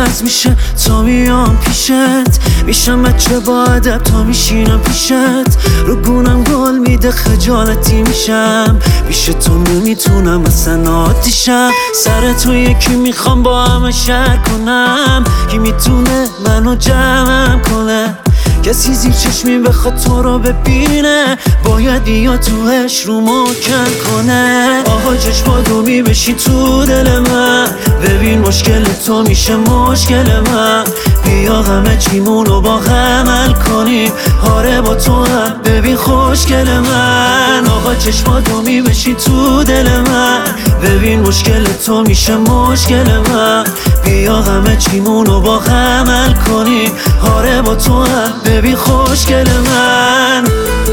عوض میشه تا میام پیشت، میشم بچه با ادب تا میشینم پیشت، رو گونم گل میده خجالتی میشم، پیش تو نمیتونم اصلا آتیشم، سر تو یکی میخوام با همه شهر کنم، کی میتونه منو جمعم کنه، کسی زیر چشمی بخواد تو رو ببینه، باید یا توش رو محکم کنه. آها چشماتو میبشی تو دل من، ببین مشکل تو میشه مشکل من، بیا همه چیمونو با هم حل کنیم، آره با تو هم ببین خوشگل من. آها چشماتو میبشی تو دل من، ببین مشکل تو میشه مشکل من، بیا همه چیمونو با هم حل کنیم، آره با تو هم ببین خوشگل من.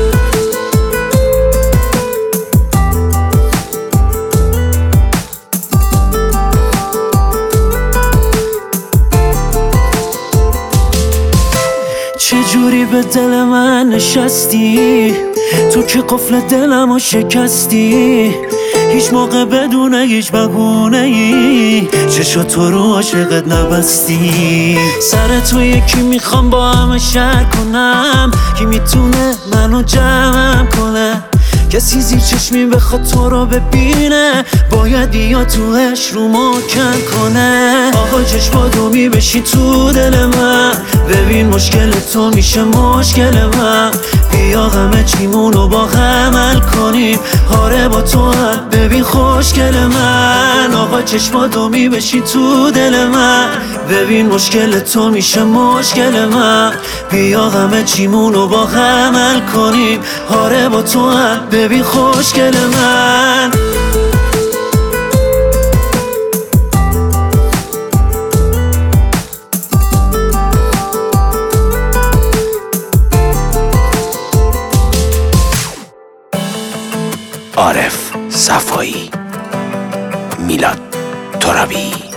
چجوری به دل من نشستی، تو که قفل دلمو شکستی، هیچ موقع بدون هیچ بهونه‌ای چشاتو رو عاشقت نبستی، سر تو یکی میخوام با همه شهر کنم، کی میتونه منو جمعم کنه، کسی زیر چشمی بخواد تو رو ببینه، باید یا توش رو محکم کنه. آقا چشماتو میبشی تو دل من، ببین مشکل تو میشه مشکل من، بیا همه چیمونو با هم حل کنیم، آره با تو هم ببین خوشگل من. آقا چشماتو میبشی تو دل من، ببین مشکل تو میشه مشکل من، بیا همه چیمونو با هم حل کنیم، آره با تو هم ببین خوشگل من. عارف صفایی، میلاد ترابی.